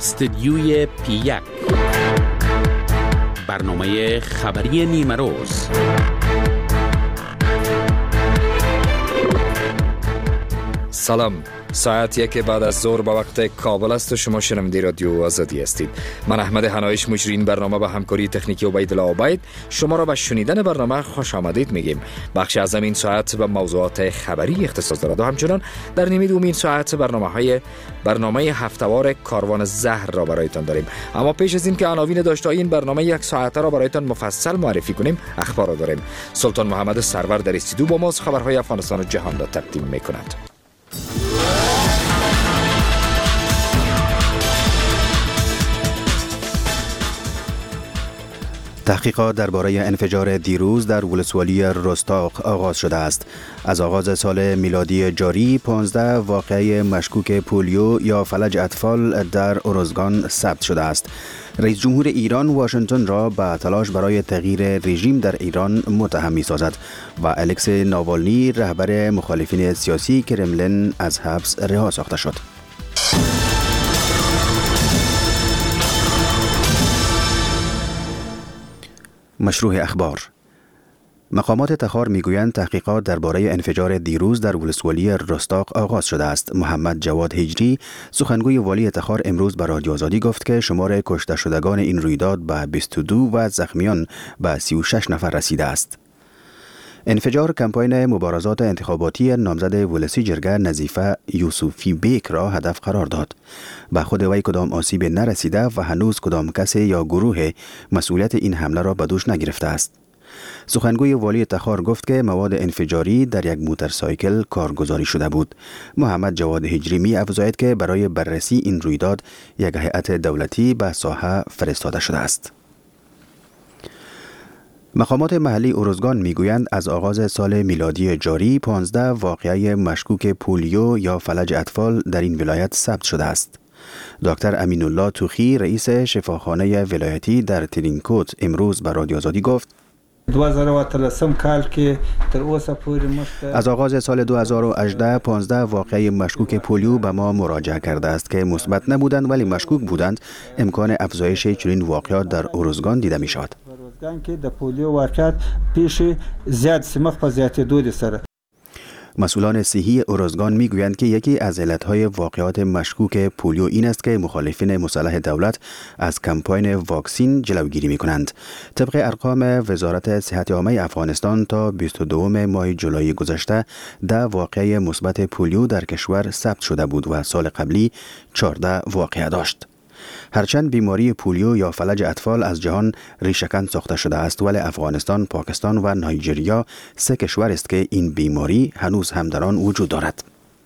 استدیوی P1 برنامه خبری نیمه روز. سلام، ساعت 1 بعد از ظهر به وقت کابل است و شما شنونده رادیو آزادی هستید. من احمد حنایش مجری این برنامه با همکاری تکنیکی عبیدالله عبید شما را به شنیدن برنامه خوش آمدید میگیم. بخش از این ساعت به موضوعات خبری اختصاص دارد و همچنان در نیمه دوم این ساعت برنامه هفته‌وار کاروان زهر را برایتان داریم. اما پیش از این که عناوین داشته این برنامه یک ساعته را برایتان مفصل معرفی کنیم، اخبار را داریم. سلطان محمد سرور در استودیو با ماست، خبرهای افغانستان و جهان را تقدیم میکند. تحقیقات درباره انفجار دیروز در ولسوالی رستاق آغاز شده است. از آغاز سال میلادی جاری 15 واقعه مشکوک پولیو یا فلج اطفال در ارزگان ثبت شده است. رئیس جمهور ایران واشنگتن را به تلاش برای تغییر رژیم در ایران متهم می‌سازد و الکسی ناوالنی رهبر مخالفین سیاسی کرملین از حبس رها ساخته شد. مشروع اخبار. مقامات تخار میگویند تحقیقات درباره انفجار دیروز در ولسوالی رستاق آغاز شده است. محمد جواد هجری سخنگوی والی تخار امروز به رادیو آزادی گفت که شمار کشته شدگان این رویداد به 22 و زخمیان به 36 نفر رسیده است. انفجار کمپاین مبارزات انتخاباتی نامزد ولسی جرگه نظیفه یوسفی بیک را هدف قرار داد. به خود وی کدام آسیب نرسیده و هنوز کدام کسی یا گروه مسئولیت این حمله را به دوش نگرفته است. سخنگوی والی تخار گفت که مواد انفجاری در یک موتورسایکل کارگزاری شده بود. محمد جواد هجری می افزاید که برای بررسی این رویداد یک هیئت دولتی به ساحه فرستاده شده است. مقامات محلی ارزگان میگویند از آغاز سال میلادی جاری 15 واقعه مشکوک پولیو یا فلج اطفال در این ولایت ثبت شده است. دکتر امین الله توخی رئیس شفاخانه ولایتی در ترینکوت امروز به رادیو آزادی گفت 2013 کال کې تر اوسه پورې از آغاز سال 2018 15 واقعه مشکوک پولیو به ما مراجعه کرده است که مثبت نبودند ولی مشکوک بودند. امکان افزایش چنین واقعات در ارزگان دیده می شود. ارزگان کې د پولیو واقعات پیش زیاد سمخ په زیاتېدو دي سره. مسئولان صحی ارزگان میگویند که یکی از علتهای واقعات مشکوک پولیو این است که مخالفین مسلح دولت از کمپاین واکسین جلوگیری میکنند. طبق ارقام وزارت صحت عامه افغانستان تا 22 ماه جولای گذشته 10 واقعه مثبت پولیو در کشور ثبت شده بود و سال قبلی 14 واقعه داشت. هرچند بیماری پولیو یا فلج اطفال از جهان ریشه‌کن ساخته شده است ولی افغانستان، پاکستان و نایجریا 3 کشور است که این بیماری هنوز هم در آن وجود دارد.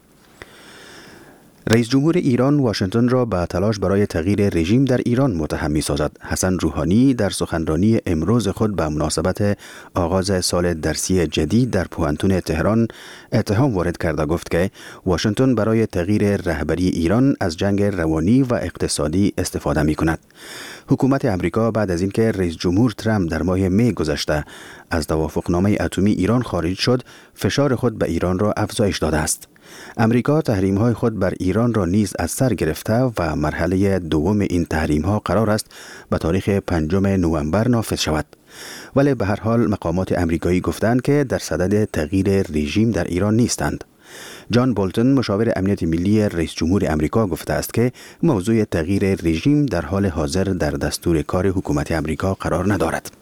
رئیس جمهور ایران واشنگتن را به تلاش برای تغییر رژیم در ایران متهم می‌سازد. حسن روحانی در سخنرانی امروز خود به مناسبت آغاز سال درسی جدید در پوهنتون تهران اتهام وارد کرده گفت که واشنگتن برای تغییر رهبری ایران از جنگ روانی و اقتصادی استفاده می‌کند. حکومت امریکا بعد از اینکه رئیس جمهور ترامپ در ماه می گذشته از توافقنامه اتمی ایران خارج شد، فشار خود به ایران را افزایش داده است. امریکا تحریم‌های خود بر ایران را نیز از سر گرفته و مرحله دوم این تحریم‌ها قرار است به تاریخ 5 نوامبر نافذ شود. ولی به هر حال مقامات امریکایی گفتند که در صدد تغییر رژیم در ایران نیستند. جان بولتون مشاور امنیت ملی رئیس جمهور امریکا گفته است که موضوع تغییر رژیم در حال حاضر در دستور کار حکومت امریکا قرار ندارد.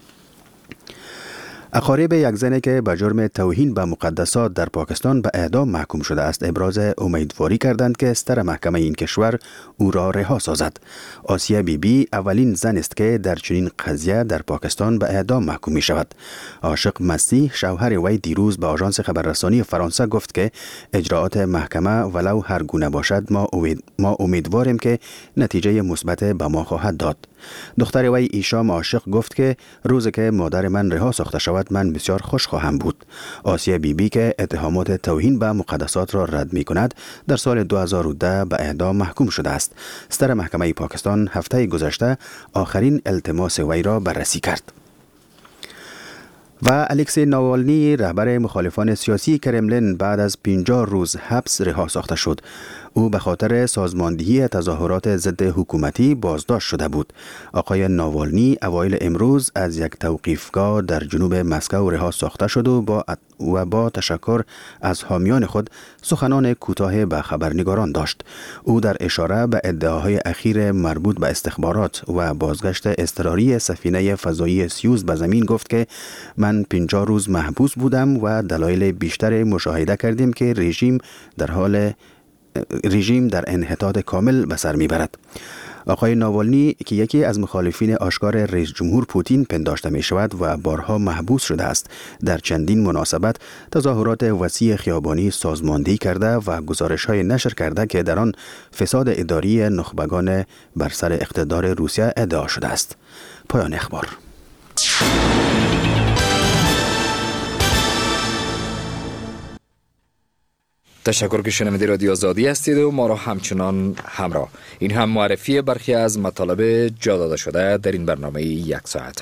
اقارب یک زنی که به جرم توهین به مقدسات در پاکستان به اعدام محکوم شده است ابراز امیدواری کردند که ستر محکمه این کشور او را رها سازد. آسیه بیبی اولین زن است که در چنین قضیه در پاکستان به اعدام محکوم می شود. عاشق مسیح شوهر وی دیروز به آژانس خبررسانی فرانسه گفت که اجراعات محکمه ولو هر گونه باشد ما امیدواریم که نتیجه مثبت به ما خواهد داد. دختر وی ایشام عاشق گفت که روزی که مادر من رها ساخته شود من بسیار خوش خواهم بود. آسیه بیبی که اتهامات توهین به مقدسات را رد می کند در سال 2010 به اعدام محکوم شده است. ستر محکمه پاکستان هفته گذشته آخرین التماس وی را بررسی کرد. و الکسی ناوالنی رهبر مخالفان سیاسی کرملین بعد از 50 روز حبس رها ساخته شد. او به خاطر سازماندهی تظاهرات ضد حکومتی بازداشت شده بود. آقای ناوالنی اوایل امروز از یک توقیفگاه در جنوب مسکو رها ساخته شد و با تشکر از حامیان خود سخنان کوتاه به خبرنگاران داشت. او در اشاره به ادعاهای اخیر مربوط به استخبارات و بازگشت اضطراری سفینه فضایی سیوز به زمین گفت که من 50 روز محبوس بودم و دلایل بیشتر مشاهده کردیم که رژیم در انحطاط کامل به سر میبرد. آقای ناوالنی که یکی از مخالفین آشکار رئیس جمهور پوتین پنداشته می شود و بارها محبوس شده است، در چندین مناسبت تظاهرات وسیع خیابانی سازماندهی کرده و گزارش‌های نشر کرده که در آن فساد اداری نخبگان بر سر اقتدار روسیه ادعا شده است. پایان اخبار. تشکر که شنونده رادیو آزادی هستید و ما را همچنان همراه. این هم معرفی برخی از مطالب جا داده شده در این برنامه یک ساعته.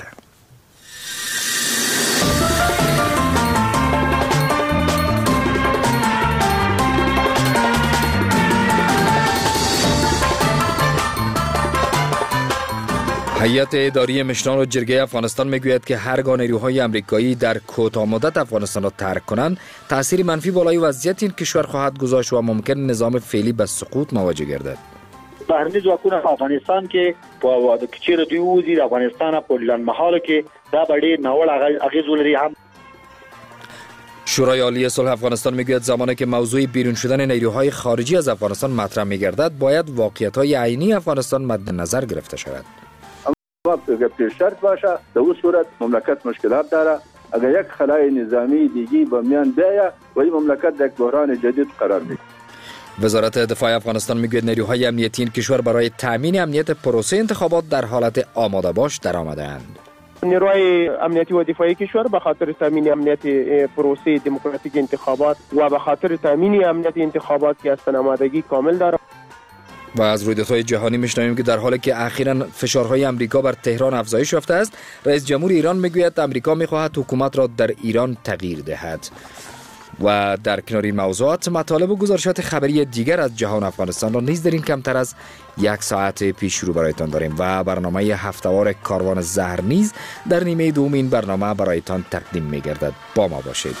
هیئت اداری مشنان و جرگه افغانستان میگوید که هرگاه نیروهای امریکایی در کوتاه مدت افغانستان را ترک کنند، تأثیر منفی بالای وضعیت این کشور خواهد گذاشت و ممکن نظام فعلی به سقوط مواجه گردد. بهرنی ځواکونه افغانستان کې په چیرې دوی وځي د افغانستان په لنډمهاله کې دا به ډېر ناوړه اغېز ولري. هم شورای عالی صلح افغانستان میگوید زمانی که موضوع بیرون شدن نیروهای خارجی از افغانستان مطرح میگردد، باید واقعیت‌های عینی افغانستان مد نظر گرفته شود. اگر پیش شرط باشه در اون صورت مملکت مشکلات داره. اگر یک خلای نظامی دیگی به میان بیاید و این مملکت در بحران جدید قرار میگیره. وزارت دفاع افغانستان میگوید نیروهای امنیتی این کشور برای تامین امنیت پروسه انتخابات در حالت آماده باش درآمده‌اند. نیروهای امنیتی و دفاعی کشور به خاطر تامین امنیت پروسه دموکراتیک انتخابات و به خاطر تامین امنیت انتخابات که هستن آمادگی کامل داره. و از رویدادهای جهانی میشنویم که در حالی که اخیراً فشارهای امریکا بر تهران افزایش یافته است، رئیس جمهور ایران میگوید امریکا میخواهد حکومت را در ایران تغییر دهد. و در کنار این موضوعات مطالب و گزارشات خبری دیگر از جهان افغانستان را نیز در این کمتر از یک ساعت پیش رو برایتان داریم و برنامه هفته‌وار کاروان زهر نیز در نیمه دوم این برنامه برایتان تقدیم میگردد. با ما باشید.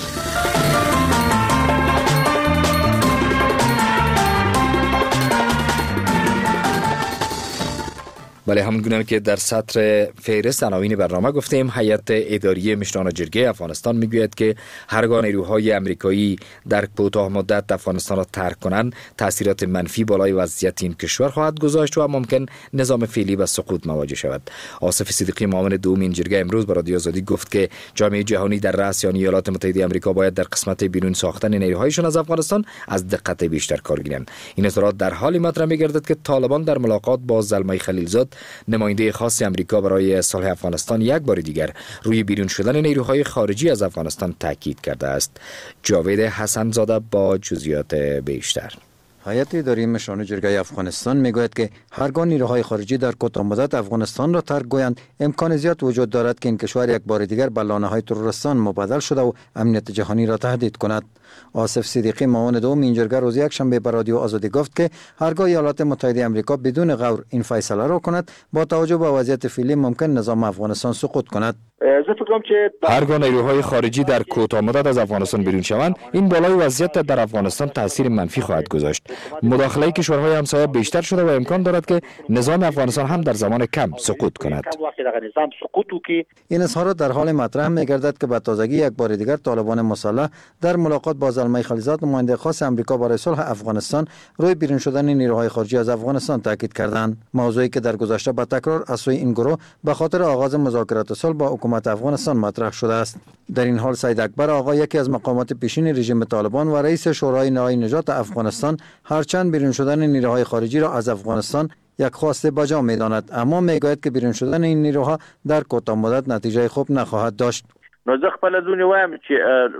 بله، همونگونه که در سطر فهرست عناوین برنامه گفتیم، هیئت اداری مشنان و جرگه افغانستان میگوید که هرگاه نیروهای امریکایی در کوتاه مدت افغانستان را ترک کنند، تاثیرات منفی بالای وضعیت این کشور خواهد گذاشت و ممکن نظام فعلی به سقوط مواجه شود. آصف صدیقی معاون دوم این جرگه امروز به رادیو آزادی گفت که جامعه جهانی در رأس یعنی ایالات متحده آمریکا باید در قسمت بیرون ساختن نیروهایشان از افغانستان از دقت بیشتر کار گیرند. این اظهارات در حالی مطرح می‌گردد که طالبان در ملاقات با زلمای خلیلزاد، نماینده خاص امریکا برای صلح افغانستان، یک بار دیگر روی بیرون شدن نیروهای خارجی از افغانستان تاکید کرده است. جاوید حسن زاده با جزئیات بیشتر. هیئت اداری مشران جرگه افغانستان میگوید که هرگاه نیروهای خارجی در کوتاه مدت افغانستان را ترک گویند، امکان زیاد وجود دارد که این کشور یک بار دیگر به لانه‌های تروریستان مبدل شده و امنیت جهانی را تهدید کند. آصف صدیقی معاون دوم این جرگه روز یکشنبه به رادیو آزادی گفت که هرگاه ایالات متحده آمریکا بدون غور این فیصله را کند، با توجه به وضعیت فعلی ممکن نظام افغانستان سقوط کند. هرگاه نیروهای خارجی در کوتاه مدت از افغانستان بیرون شوند، این بالای وضعیت در افغانستان تاثیر منفی خواهد گذاشت. مداخله کشورهای همسایه بیشتر شده و امکان دارد که نظام افغانستان هم در زمان کم سقوط کند. این اظهارات در حال مطرح می‌گردد که به تازگی یک بار دیگر طالبان مسلح در ملاقات با زلمای خلیلزاد، نماینده خاص آمریکا برای صلح افغانستان، روی بیرون شدن نیروهای خارجی از افغانستان تاکید کردند. موضوعی که در گذشته به تکرار از سوی این گروه به خاطر آغاز مذاکرات صلح با حکومت افغانستان مطرح شده است. در این حال سید اکبر آقا، یکی از مقامات پیشین رژیم طالبان و رئیس شورای نهایی نجات افغانستان، هرچند بیرون شدن نیروهای خارجی را از افغانستان یک خواسته بجا می‌داند، اما میگوید که بیرون شدن این نیروها در کوتاه مدت نتیجه خوب نخواهد داشت. نو زه خپل دونی وایم چې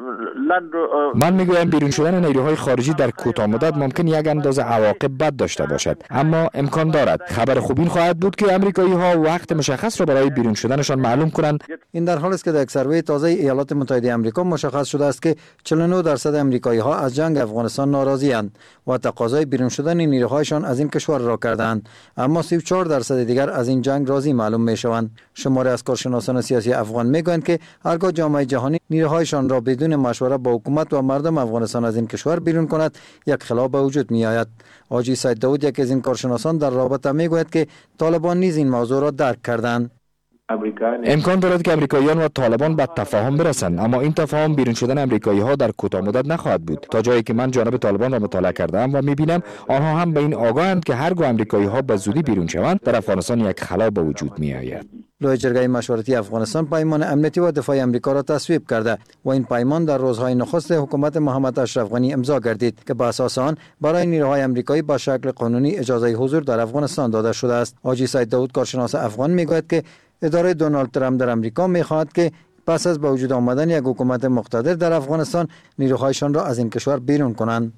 من میگویم بیرون شدن نیروهای خارجی در کوتاه مدت ممکن یک اندازه عواقب بد داشته باشد، اما امکان دارد. خبر خوب این خواهد بود که آمریکایی ها وقت مشخص را برای بیرون شدنشان معلوم کنند. این در حالی است که در یک سروی تازه ایالات متحده آمریکا مشخص شده است که 49% آمریکایی ها از جنگ افغانستان ناراضی اند و تقاضای بیرون شدن نیروهایشان از این کشور را کردند، اما 34% دیگر از این جنگ راضی معلوم می شوند. شماری از کارشناسان سیاسی افغان میگویند که هرگاه جامعه جهانی نیروهایشان را بدون مشوره با حکومت و مردم افغانستان از این کشور بیرون کند، یک خلاف به وجود می آید. حاجی سید داود یکی از این کارشناسان در رابطه میگوید که طالبان نیز این موضوع را درک کردند. امکان دارد که امریکاییان و طالبان به تفاهم برسند، اما این تفاهم بیرون شدن امریکایی ها در کوتاه مدت نخواهد بود. تا جایی که من جانب طالبان را مطالعه کردم و میبینم آنها هم به این آگاهند که هرگاه امریکایی ها به زودی بیرون شوند در افغانستان یک خلا به وجود می آید. لوی جرگه مشورتی افغانستان پیمان امنیتی و دفاعی آمریکا را تصویب کرده و این پیمان در روزهای نخست حکومت محمد اشرف غنی امضا گردید که به اساس آن برای نیروهای آمریکایی با شکل قانونی اجازه حضور در افغانستان داده شده است. حاجی سید داود کارشناس افغان میگوید که اداره دونالد ترامپ در آمریکا می‌خواهد که پس از به وجود آمدن یک حکومت مقتدر در افغانستان نیروهایشان را از این کشور بیرون کنند.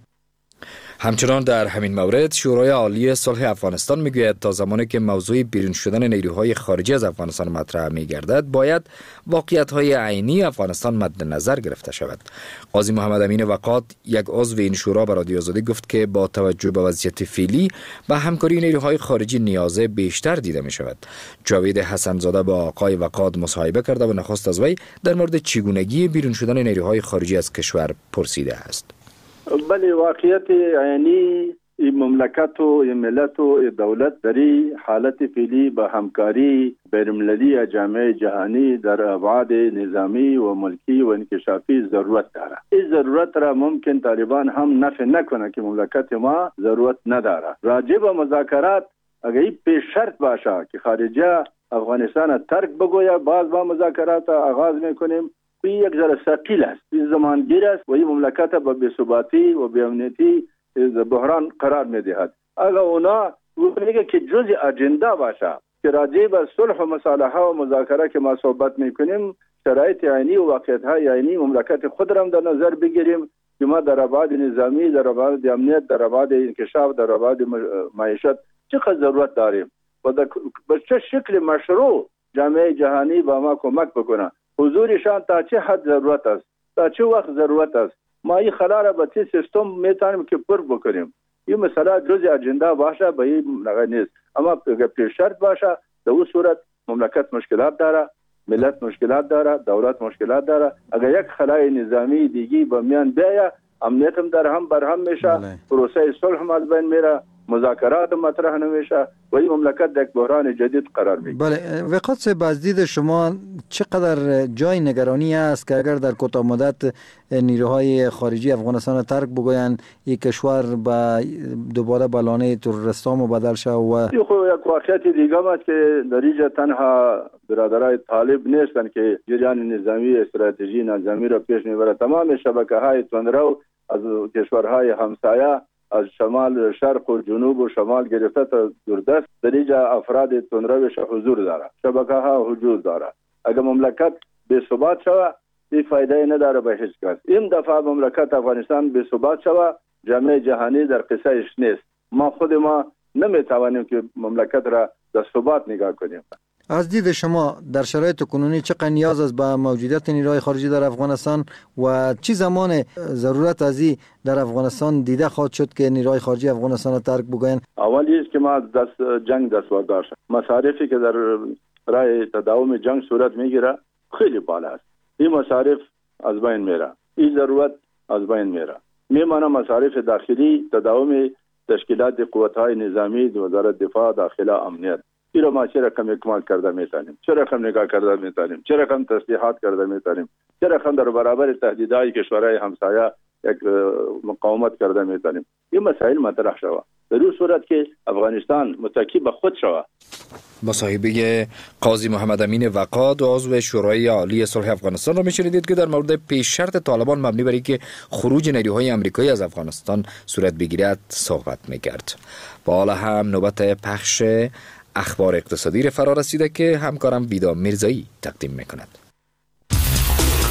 همچنان در همین مورد شورای عالی صلح افغانستان میگوید تا زمانی که موضوع بیرون شدن نیروهای خارجی از افغانستان مطرح میگردد باید واقعیت‌های عینی افغانستان مد نظر گرفته شود. قاضی محمد امین وقاد یک عضو این شورا به رادیو آزادی گفت که با توجه به وضعیت فعلی به همکاری نیروهای خارجی نیاز بیشتر دیده می شود. جاوید حسن‌زاده با آقای وقاد مصاحبه کرده و نخست از وی در مورد چگونگی بیرون شدن نیروهای خارجی از کشور پرسیده است. بله، واقعیت یعنی مملکت و ملت و دولت در حالت فعلی به همکاری بین‌المللی جامعه جهانی در ابعاد نظامی و ملکی و انکشافی ضرورت دارد. این ضرورت را ممکن طالبان هم نفی نکنه که مملکت ما ضرورت نداره. راجع به مذاکرات اگر این پیش شرط باشه که خارجه افغانستان ترک بگوید، باز با مذاکرات آغاز میکنیم. یک ذره ثقیل است، این زمانگیر است و این مملکت به بی‌ثباتی و بی‌امنیتی بحران قرار می‌دهد. اگر اونا میگه که جزء اجندا باشه که راجع به صلح و مصالحه و مذاکره که ما صحبت میکنیم، شرایط عینی و واقعیت‌های عینی مملکت خود را در نظر بگیریم که ما در ابعاد نظامی، در ابعاد امنیت، در ابعاد انکشاف، در ابعاد معیشت چقدر ضرورت داریم و به چه شکل مشروع جامعه جهانی با ما کمک بکنه. حضورشان تا چه حد ضرورت است، تا چه وقت ضرورت است. ما این خلا را به چه سیستم میتونیم که پر بکنیم. این مسئله جزء اجندا باشه به این لغه نیست، اما پیش شرط باشه. در اون صورت مملکت مشکلات داره، ملت مشکلات داره، دولت مشکلات داره. اگر یک خلای نظامی دیگی به میان بیاید، امنیت هم در هم برهم میشه، پروسه صلح هم از بین میره، مذاکرات مطرح نمیشه و این مملکت در یک بحران جدید قرار میگیره. بله، وقت سے باز دید شما چقدر جای نگرانی است که اگر در کوتاه مدت نیروهای خارجی افغانستان ترک بگویند یک کشور به دوباره به لانه تروریستان مبدل شود و یک واقعیت دیگه است که در اینجا تنها برادرای طالب نیستند که جریان نظامی استراتژی نظامی را پیش میبرند. تمام شبکه‌های تندرو از کشورهای همسایه از شمال شرق و جنوب و شمال گرفته تا دوردست در اینجا افراد تندروش حضور داره، شبکه ها حضور داره. اگر مملکت بی ثبات شود این فایده نداره به هیچ کس. این دفعه مملکت افغانستان بی ثبات شود، جامعه جهانی در قصهش نیست. ما خود ما نمیتوانیم که مملکت را در ثبات نگاه کنیم. از دید شما در شرایط کنونی چقدر نیاز است به موجودیت نیروهای خارجی در افغانستان و چه زمان ضرورت از این در افغانستان دیده خواهد شد که نیروهای خارجی افغانستان را ترک بگویند؟ اولی است که ما جنگ دستبردار شد. مصارفی که در راه تداوم جنگ صورت میگیره خیلی بالا است. این مصارف از بین میره، این ضرورت از بین میره. میمانه مصارف داخلی، تداوم تشکیلات قوت‌های نظامی، وزارت دفاع، داخله، امنیت. این را ما چه رقم اکمال کرده میتونیم، چه رقم نگاه کرده میتونیم، چه رقم تسلیحات کرده میتونیم، چه رقم در برابر تهدیدهای کشورهای همسایه یک مقاومت کرده میتونیم. این مسائل مطرح شود. در این صورت که افغانستان متکی به خود شود. مصاحبه قاضی محمد امین وقاد و عضو شورای عالی صلح افغانستان را میشنیدید که در مورد پیش شرط طالبان مبنی بر اینکه خروج نیروهای آمریکایی از افغانستان صورت بگیرد صحبت میکرد. با حال هم نوبت پخش اخبار اقتصادی را فرا رسیده که همکارم ویدا میرزایی تقدیم میکند.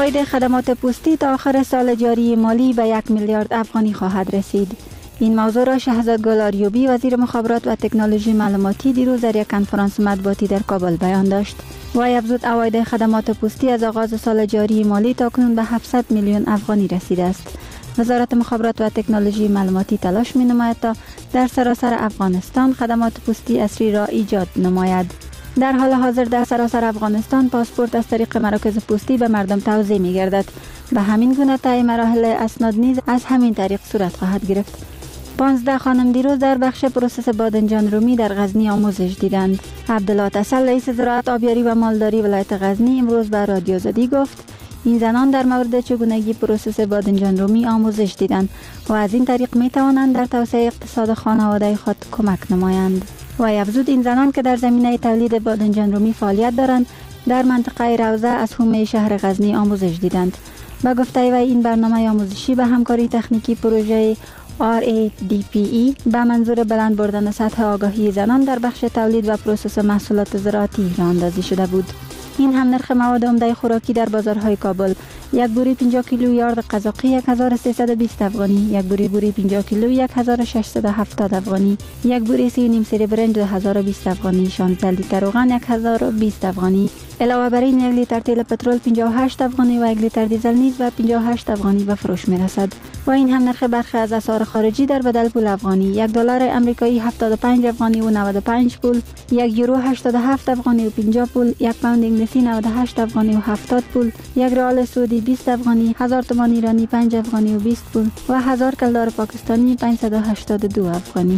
عواید خدمات پستی تا آخر سال جاری مالی به 1 میلیارد افغانی خواهد رسید. این موضوع را شهزاد گل آریوبی وزیر مخابرات و تکنولوژی معلوماتی دیروز در یک کنفرانس مطبوعاتی در کابل بیان داشت. وی افزود عواید خدمات پستی از آغاز سال جاری مالی تاکنون به 700 میلیون افغانی رسیده است. وزارت مخابرات و تکنولوژی معلوماتی تلاش می‌نماید تا در سراسر افغانستان خدمات پستی اصلی را ایجاد نماید. در حال حاضر در سراسر افغانستان پاسپورت از طریق مراکز پستی به مردم توزیع می‌گردد. به همین گونه طی مراحل اسناد نیز از همین طریق صورت خواهد گرفت. 15 خانم دیروز در بخش پروسس بادنجان رومی در غزنی آموزش دیدند. عبدالله تسل رئیس زراعت آبیاری و مالداری ولایت غزنی امروز به رادیو زدی گفت این زنان در مورد چگونگی پروسس بادنجان رومی آموزش دیدند و از این طریق می توانند در توسعه اقتصاد خانواده خود کمک نمایند. و افزود این زنان که در زمینه تولید بادنجان رومی فعالیت دارند در منطقه روضه از حومه شهر غزنی آموزش دیدند. با گفته وی این برنامه آموزشی به همکاری تکنیکی پروژه RADPE به منظور بلند بردن سطح آگاهی زنان در بخش تولید و پروسس محصولات زراعتی راه اندازی شده بود. این هم نرخ مواد عمده خوراکی در بازارهای کابل: یک بوری 50 کیلو یارد قزاقی 1320 افغانی، یک بوری 50 کیلو 1670 افغانی، یک بوری 3.5 سری برنج 2020 افغانی، 16 لیتر روغن 1020 افغانی. علاوه بر این 1 لیتر تیل پترول 58 افغانی و 1 لیتر دیزل نیز به 58 افغانی به فروش می رسد. و این هم نرخ برخی از اسعار خارجی در بدل پول افغانی: 1 دلار امریکایی 75 افغانی و 95 پول، 1 یورو 87 افغانی و 50 پول، 1 پوند انگلیسی 98 افغانی و 70 پول، 1 ریال سعودی 20 افغانی، 1000 تومان ایرانی 5 افغانی و 20 پول و 1000 کلدار پاکستانی 582 افغانی.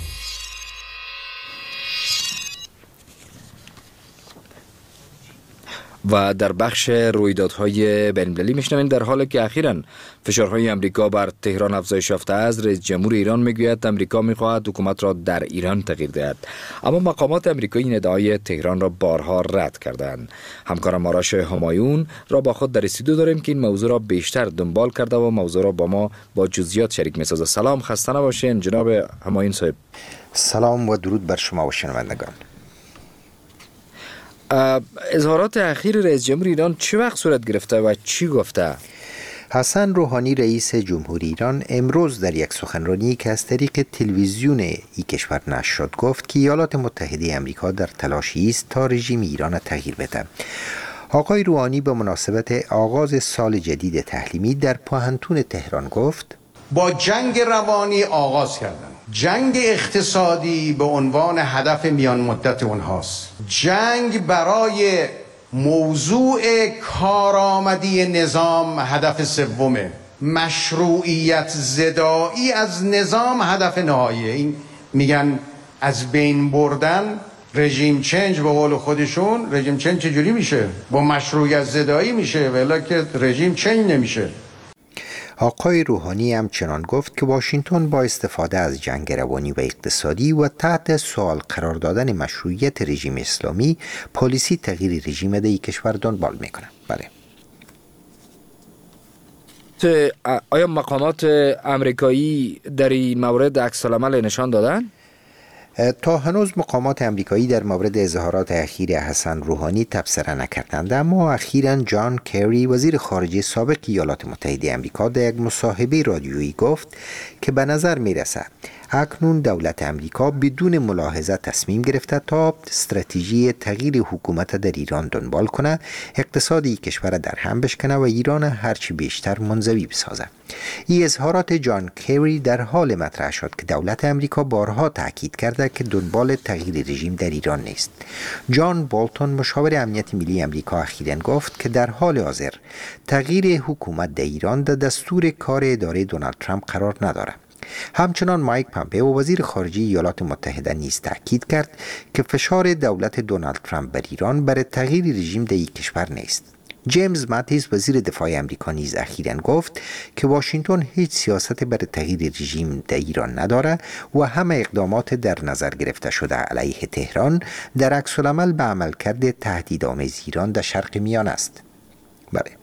و در بخش رویدادهای بین‌المللی میشنویم در حالی که اخیراً فشارهای امریکا بر تهران افزایش یافته است، رئیس جمهور ایران میگوید امریکا میخواهد حکومت را در ایران تغییر دهد، اما مقامات امریکایی این ادعای تهران را بارها رد کردند. همکارم آرش همایون را با خود در استودیو داریم که این موضوع را بیشتر دنبال کرده و موضوع را با ما با جزئیات شریک میسازد. سلام، خسته نباشین جناب همایون صاحب. سلام و درود بر شما و شنوندگان. اظهارات اخیر رئیس جمهور ایران چه وقت صورت گرفته و چی گفته؟ حسن روحانی رئیس جمهور ایران امروز در یک سخنرانی که از طریق تلویزیون این کشور نشر شد گفت که ایالات متحده آمریکا در تلاشی است تا رژیم ایران تغییر بده. آقای روحانی به مناسبت آغاز سال جدید تعلیمی در پوهنتون تهران گفت: با جنگ روانی آغاز کردن، جنگ اقتصادی به عنوان هدف میان مدت اونهاست، جنگ برای موضوع کارآمدی نظام هدف سومه، مشروعیت زدایی از نظام هدف نهاییه. این میگن از بین بردن رژیم چنج، به قول خودشون رژیم چنج چجوری میشه؟ با مشروعیت زدایی میشه، ولی که رژیم چنج نمیشه. آقای روحانی همچنان گفت که واشنگتن با استفاده از جنگ روانی و اقتصادی و تحت سوال قرار دادن مشروعیت رژیم اسلامی پالیسی تغییر رژیم در کشور دنبال میکنه. بله. آیا مقامات امریکایی در این مورد عکس‌العمل نشان دادن؟ تا هنوز مقامات امریکایی در مورد اظهارات اخیر حسن روحانی تبصره نکردند، اما اخیراً جان کری وزیر خارجه سابق ایالات متحده آمریکا در یک مصاحبه رادیویی گفت که به نظر میرسد اکنون دولت امریکا بدون ملاحظه تصمیم گرفته تا استراتژی تغییر حکومت در ایران دنبال کنه، اقتصادی کشور در هم بشکنه و ایران هرچی بیشتر منزوی بسازه. این اظهارات جان کری در حال مطرح شد که دولت امریکا بارها تاکید کرده که دنبال تغییر رژیم در ایران نیست. جان بولتون مشاور امنیت ملی امریکا اخیراً گفت که در حال حاضر تغییر حکومت در ایران در دستور کار اداره دونالد ترامپ قرار نداره. همچنان مایک پامپئو وزیر خارجه ایالات متحده نیز تاکید کرد که فشار دولت دونالد ترامپ بر ایران برای تغییر رژیم در این کشور نیست. جیمز ماتیس وزیر دفاع آمریکا نیز اخیراً گفت که واشنگتن هیچ سیاست برای تغییر رژیم در ایران نداره و همه اقدامات در نظر گرفته شده علیه تهران در عکس‌العمل به عملکرد تهدیدآمیز ایران در شرق میانه است. بله.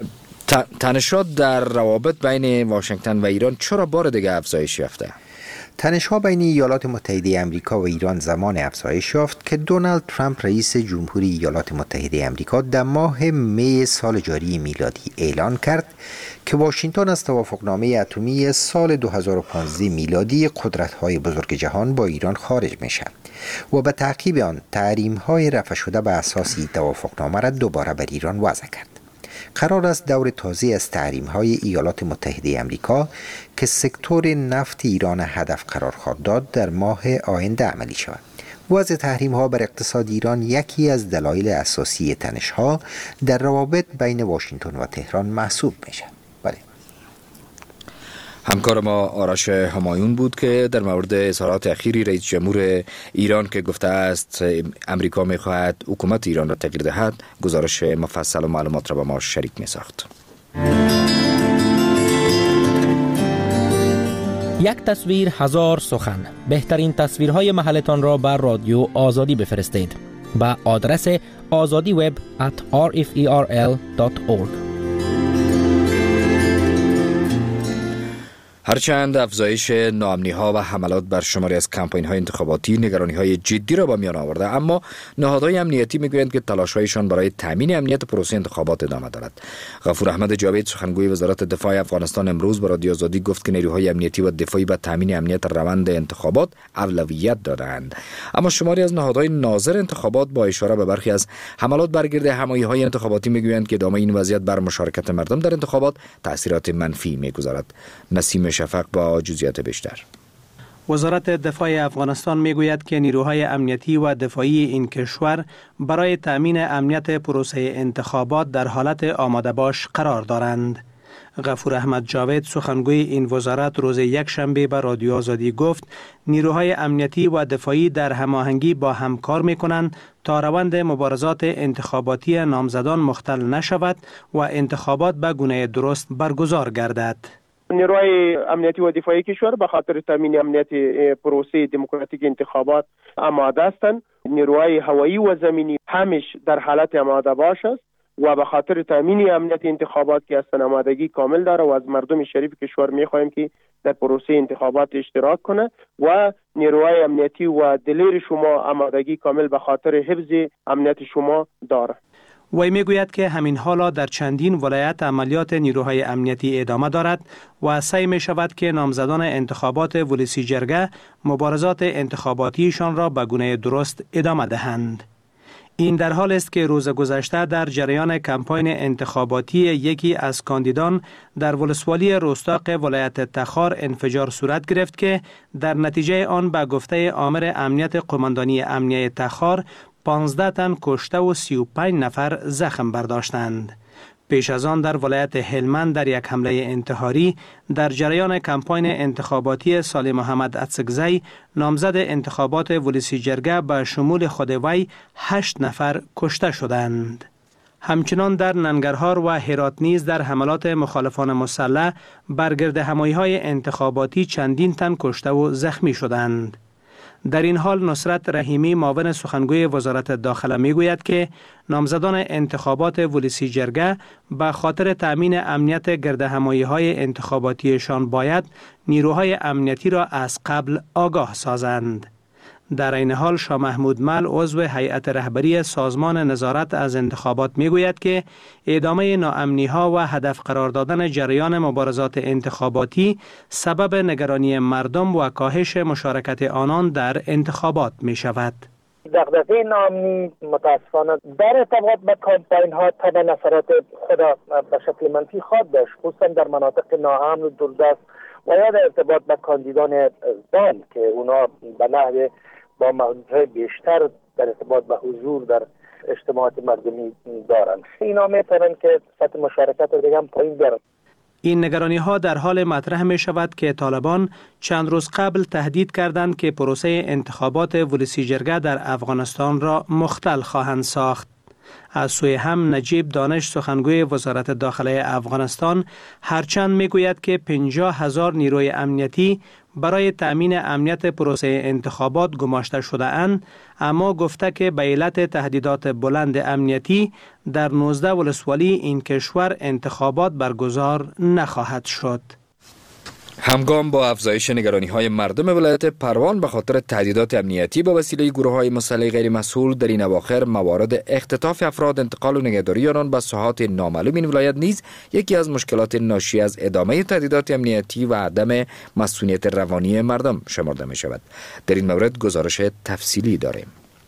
تنشات در روابط بین واشنگتن و ایران چرا بار دیگه افزایش یافته؟ تنش‌ها بین ایالات متحده آمریکا و ایران زمان افزایش یافت که دونالد ترامپ رئیس جمهوری ایالات متحده آمریکا در ماه می سال جاری میلادی اعلان کرد که واشنگتن از توافقنامه اتمی سال 2015 میلادی قدرت‌های بزرگ جهان با ایران خارج می‌شود و به تعقیب آن تحریم‌های رفع شده به اساس این توافقنامه را دوباره بر ایران وضع کرد. قرار است دور تازه از تحریم‌های ایالات متحده آمریکا که سکتور نفت ایران هدف قرار خواهد داد در ماه آینده عملی شود. وضع تحریم‌ها بر اقتصاد ایران یکی از دلایل اساسی تنش‌ها در روابط بین واشنگتن و تهران محسوب می‌شود. همکار ما آرش همایون بود که در مورد اظهارات اخیری رئیس جمهور ایران که گفته است امریکا می‌خواهد حکومت ایران را تغییر دهد گزارش مفصل و معلومات را با ما شریک می‌ساخت. یک تصویر هزار سخن. بهترین تصویرهای محلتان را بر رادیو آزادی بفرستید به آدرس azadiweb@rferl.org. هرچند افزایش ناامنی‌ها و حملات بر شماری از کمپاین‌های انتخاباتی نگرانی‌های جدی را به میان آورده، اما نهادهای امنیتی می‌گویند که تلاش‌هایشان برای تامین امنیت پروسه انتخابات ادامه دارد. غفور احمد جاوید سخنگوی وزارت دفاع افغانستان امروز به رادیو آزادی گفت که نیروهای امنیتی و دفاعی به تامین امنیت روند انتخابات اولویت دادند. اما شماری از نهادهای ناظر انتخابات با اشاره به برخی از حملات بر گرد همایی‌های انتخاباتی می‌گویند که ادامه این وضعیت بر مشارکت مردم در انتخابات تأثیرات منفی می‌گذارد. نسیم شفق با جزئیات بیشتر. وزارت دفاع افغانستان میگوید که نیروهای امنیتی و دفاعی این کشور برای تأمین امنیت پروسه انتخابات در حالت آماده باش قرار دارند. غفور احمد جاوید سخنگوی این وزارت روز یکشنبه به رادیو آزادی گفت نیروهای امنیتی و دفاعی در هماهنگی با هم کار میکنند تا روند مبارزات انتخاباتی نامزدان مختل نشود و انتخابات به گونه درست برگزار گردد. نیروهای امنیتی و دفاعی کشور به خاطر تامین امنیت پروسه دموکراتیک انتخابات آماده هستند. نیروهای هوایی و زمینی همش در حالت آماده باش است و به خاطر تامین امنیت انتخابات که هستند آمادگی کامل داره و از مردم شریف کشور می‌خواهیم که در پروسه انتخابات اشتراک کنه و نیروهای امنیتی و دلیر شما آمادگی کامل به خاطر حفظ امنیت شما داره. وی میگوید که همین حالا در چندین ولایت عملیات نیروهای امنیتی ادامه دارد و سعی می شود که نامزدان انتخابات ولسی جرگه مبارزات انتخاباتیشان را به گونه درست ادامه دهند. این در حال است که روز گذشته در جریان کمپاین انتخاباتی یکی از کاندیدان در ولسوالی روستاق ولایت تخار انفجار صورت گرفت که در نتیجه آن به گفته آمر امنیت قماندانی امنیه تخار 15 تن کشته و 35 نفر زخم برداشتند. پیش از آن در ولایت هلمند در یک حمله انتحاری در جریان کمپاین انتخاباتی سال محمد اتسکزی نامزد انتخابات ولسی جرگه به شمول خود وی 8 نفر کشته شدند. همچنان در ننگرهار و هرات نیز در حملات مخالفان مسلح برگرد همایی‌های انتخاباتی چندین تن کشته و زخمی شدند. در این حال نصرت رحیمی معاون سخنگوی وزارت داخله میگوید که نامزدان انتخابات ولسی جرگه به خاطر تأمین امنیت گردهمایی‌های انتخاباتیشان باید نیروهای امنیتی را از قبل آگاه سازند. در این حال شاه محمود مل عضو هیئت رهبری سازمان نظارت از انتخابات میگوید که ادامه ناامنی‌ها و هدف قرار دادن جریان مبارزات انتخاباتی سبب نگرانی مردم و کاهش مشارکت آنان در انتخابات می شود. دغدغه ناامنی متاسفانه در ارتباط به کمپاین ها طبعا اثرات خود به شکل منفی خواهد داشت، خصوصا در مناطق ناامن و دوردست و یا در ارتباط به کاندیدان زن که اونا به نحو با محدودیت‌های بیشتر در ارتباط به حضور در اجتماعات مردمی دارند. اینا میتونن که سطح مشارکت رو دیگه هم پایین بیارن. این نگرانی ها در حال مطرح می شود که طالبان چند روز قبل تهدید کردند که پروسه انتخابات ولسی جرگه در افغانستان را مختل خواهند ساخت. از سوی هم نجیب دانش سخنگوی وزارت داخله افغانستان هرچند میگوید که 50,000 نیروی امنیتی برای تأمین امنیت پروسه انتخابات گماشته شده اند، اما گفته که به علت تهدیدات بلند امنیتی در 19 ولسوالی این کشور انتخابات برگزار نخواهد شد. همگام با افزایش نگرانی‌های مردم ولایت پروان به خاطر تهدیدات امنیتی به وسیله گروه‌های مسلح غیر مسئول در این اواخر موارد اختطاف افراد، انتقال و نگهداری آنان به ساحات نامعلوم این ولایت نیز یکی از مشکلات ناشی از ادامه تهدیدات امنیتی و عدم مسئولیت روانی مردم شمرده می‌شود. در این مورد گزارش تفصیلی داریم.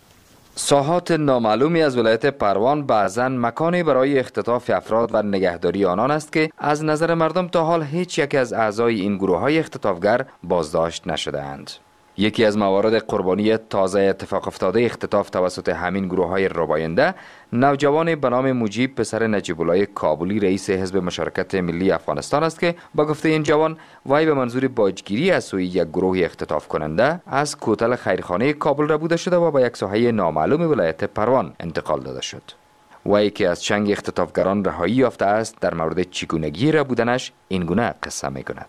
ساحات نامعلومی از ولایت پروان بعضاً مکانی برای اختطاف افراد و نگهداری آنان است که از نظر مردم تا حال هیچ یک از اعضای این گروه‌های اختطافگر بازداشت نشده‌اند. یکی از موارد قربانی تازه اتفاق افتاده اختطاف توسط همین گروه‌های رباینده نوجوان به نام مجیب پسر نجیب الله کابلی رئیس حزب مشارکت ملی افغانستان است که با گفته این جوان وی به منظور باجگیری از سوی یک گروه اختطاف کننده از کوتل خیرخانه کابل ربوده شده و به یک ساحه نامعلوم ولایت پروان انتقال داده شد. وی که از چنگ اختطافگران رهایی یافته است در مورد چگونگی ربودنش این گونه قصه می‌کند.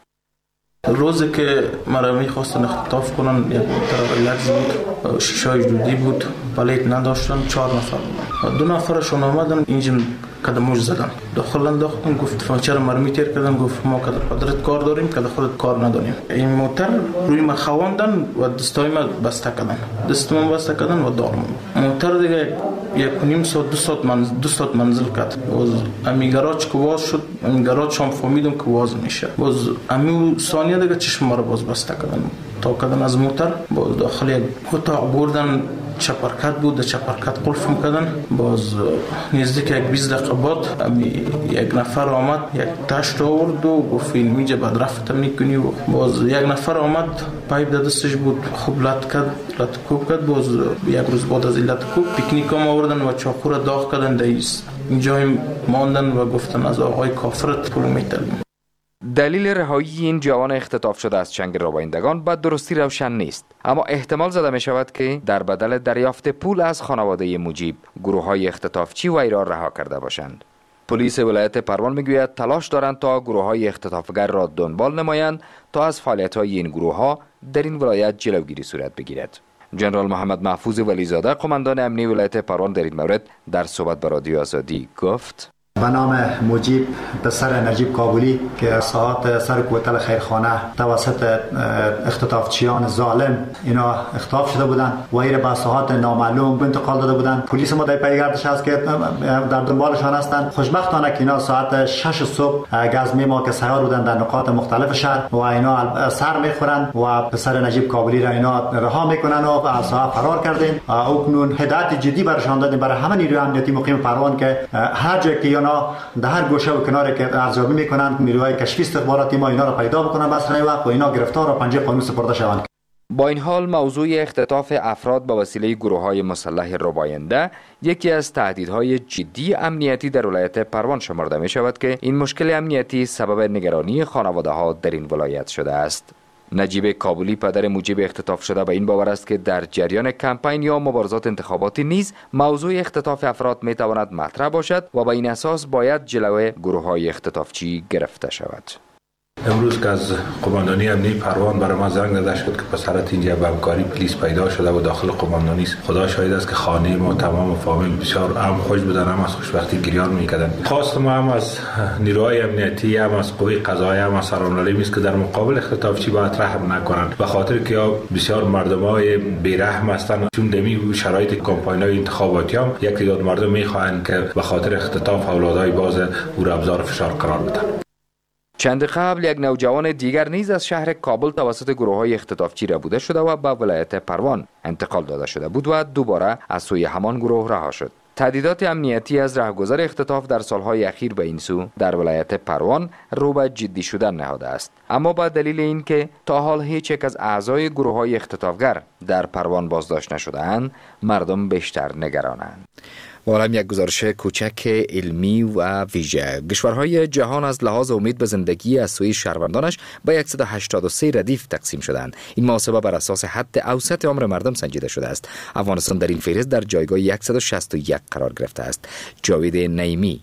روزی که مرا می‌خواستن اختطاف کنن یک لرز بود، شیشه‌های دودی بود، پلیت نداشتن، 4 نفر بودن. 2 نفرشون آمدن اینجا کدموش زدن، داخل انداختن، گفت چرا مرمی تیر کردن؟ گفت ما کد قدرت کار داریم، کد خودت کار نداریم. این موتر روی ما خواندن و دستای ما بسته کردن، دستم بسته کردن و دارم. موتر دیگه 1.5 ساعت 2 ساعت منزل کرد. باز امی گراج که واز شد، امی گراج هم فهمیدم که واز میشه. باز امی ثانیه دیگه چشم ما رو باز بسته کردن. تا کردن از موتر باز داخل یک اتاق بردن، چپرکت بود، چپرکت قلف میکردن. باز نزدیک یک 20 دقیقه بعد یک نفر آمد، یک تشت آورد و گفت این میجه بعد رفت میکنی. و باز یک نفر آمد پایپ در دستش بود، خوب لط کوب کرد. باز یک روز بعد از لط کوب پیکنیک هم آوردن و چاقو را داغ کردن. در اینجا ماندن و گفتن از آقای کافرت پول میطلبیم. دلیل رهایی این جوان اختطاف شده از چنگ ربایندگان به درستی روشن نیست، اما احتمال زده می شود که در بدل دریافت پول از خانواده مجیب گروه‌های اختطافچی وی را رها کرده باشند. پلیس ولایت پروان میگوید تلاش دارند تا گروه‌های اختطافگر را دنبال نمایند تا از فعالیت‌های این گروه‌ها در این ولایت جلوگیری صورت بگیرد. جنرال محمد محفوظ ولیزاده قماندان امنی ولایت پروان در این مورد در صحبت با رادیو آزادی گفت: به نام مجیب پسر نجیب کابلی که ساعات سر کوتل خیرخانه توسط اختطافچیان ظالم اینا اختطاف شده بودند و ایره به ساعات نامعلوم انتقال داده بودند. پلیس ما در پیگردش هست که در دنبالشان هستند. خوشبختانه که اینا ساعت 6 صبح گزمه ما که سیار بودند در نقاط مختلف شهر و اینا سر میخورند و پسر نجیب کابلی را اینا رها میکنن و از ساحه فرار کردن. اکنون هدایت جدی برشان دادیم برای همه نیروی امنیتی مقیم پروان که هر جایی که در هر گوشه و کناری که ارزیابی میکنند نیروهای کشفی استخباراتی ما اینا را پیدا بکنن بس وقت و اینا گرفتار و پنجه قانون سپرده شوند. با این حال موضوع اختطاف افراد به وسیله گروه‌های مسلح رباینده یکی از تهدیدهای جدی امنیتی در ولایت پروان شمرده می شود که این مشکل امنیتی سبب نگرانی خانواده‌ها در این ولایت شده است. نجیب کابلی پدر مجیب اختطاف شده به این باور است که در جریان کمپین یا مبارزات انتخاباتی نیز موضوع اختطاف افراد می تواند مطرح باشد و به این اساس باید جلوی گروه‌های اختطافچی گرفته شود. امروز که از قماندانی امنی پروان برای ما زنگ زده شد که پسرت اینجا به همکاری پلیس پیدا شده و داخل قماندانی است. خدا شاهد است که خانه ما تمام فامیل بسیار هم خوش بودن، هم از خوشبختی گریان میکردن. خواست ما هم از نیروهای امنیتی، هم از قوه قضاییه، هم از سرانالیم است که در مقابل اختطافچی باید رحم نکنند، به خاطر که بسیار مردمای بی‌رحم هستند. چون دمی شرایط کمپاین‌های انتخاباتی هم یک تعداد مردم میخواهند که به خاطر اختطاف اولادای باز او را ابزار فشار قرار بدن. چند قبل یک نوجوان دیگر نیز از شهر کابل توسط گروه‌های اختطافچی ربوده شده و به ولایت پروان انتقال داده شده بود و دوباره از سوی همان گروه رها شد. تهدیدات امنیتی از رهگذر اختطاف در سالهای اخیر به این سو در ولایت پروان رو به جدی شدن نهاده است، اما با دلیل اینکه تا حال هیچ یک از اعضای گروه‌های اختطافگر در پروان بازداشت نشده‌اند، مردم بیشتر نگرانند. و هم یک گزارش کوچک علمی و ویژه. کشورهای جهان از لحاظ امید به زندگی از سوی شهروندانش به 183 ردیف تقسیم شدند. این محاسبه بر اساس حد اوسط عمر مردم سنجیده شده است. افغانستان در این فهرست در جایگاه 161 قرار گرفته است. جاوید نعیمی.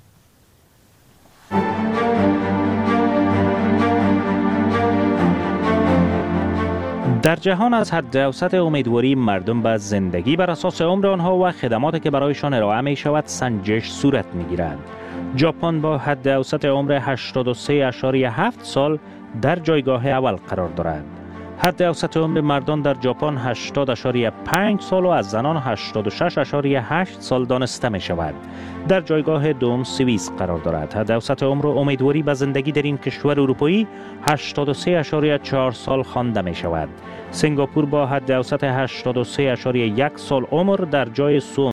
در جهان از حد اوسط امیدواری مردم به زندگی بر اساس عمر آنها و خدماتی که برایشان ارائه می شود سنجش صورت می گیرد. ژاپن با حد اوسط عمر 83.7 سال در جایگاه اول قرار دارد. حد اوسط عمر مردان در ژاپن 80.5 سال و از زنان 86.8 سال دانسته می شود. در جایگاه دوم سوئیس قرار دارد. حد اوسط عمر و امیدواری به زندگی در این کشور اروپایی 83.4 سال خوانده می شود. سنگاپور با حد اوسط 83.1 سال عمر در جای سوم